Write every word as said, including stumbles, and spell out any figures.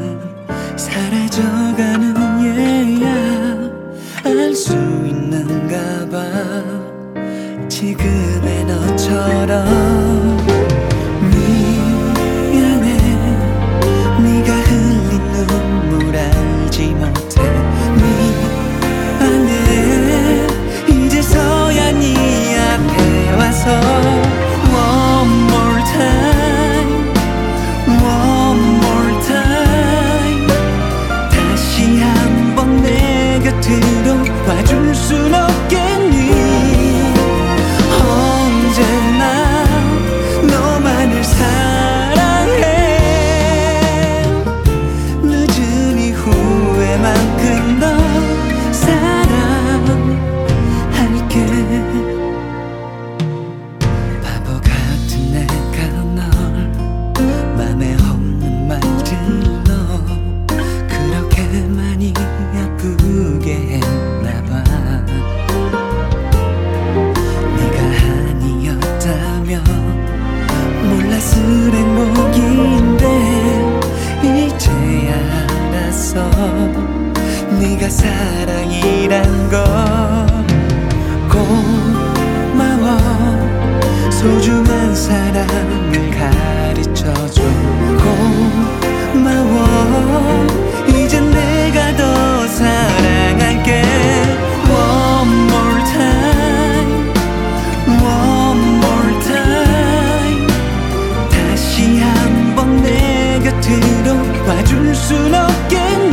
사라져가는 얘야 알 수 있는가 봐 지금의 너처럼 미안해 네가 흘린 눈물 알지 못해 미안해 이제서야 네 앞에 와서 One more time One more time 다시 한번 내 곁으로 와줄 순 없겠니 언제나 너만을 사랑해 늦은 이후에만큼 더 사랑할게 바보 같은 내가 널 맘에 없는 말들로 그렇게 많이 아프게 했나봐 네가 아니었다면 몰랐을 행복인데 이제야 알았어 네가 사랑이란 걸 고마워 소중한 사랑을 가르쳐줘 고마워 이젠 내가 더 사랑할게 One more time One more time 다시 한번 내 곁으로 와줄 순 없겠니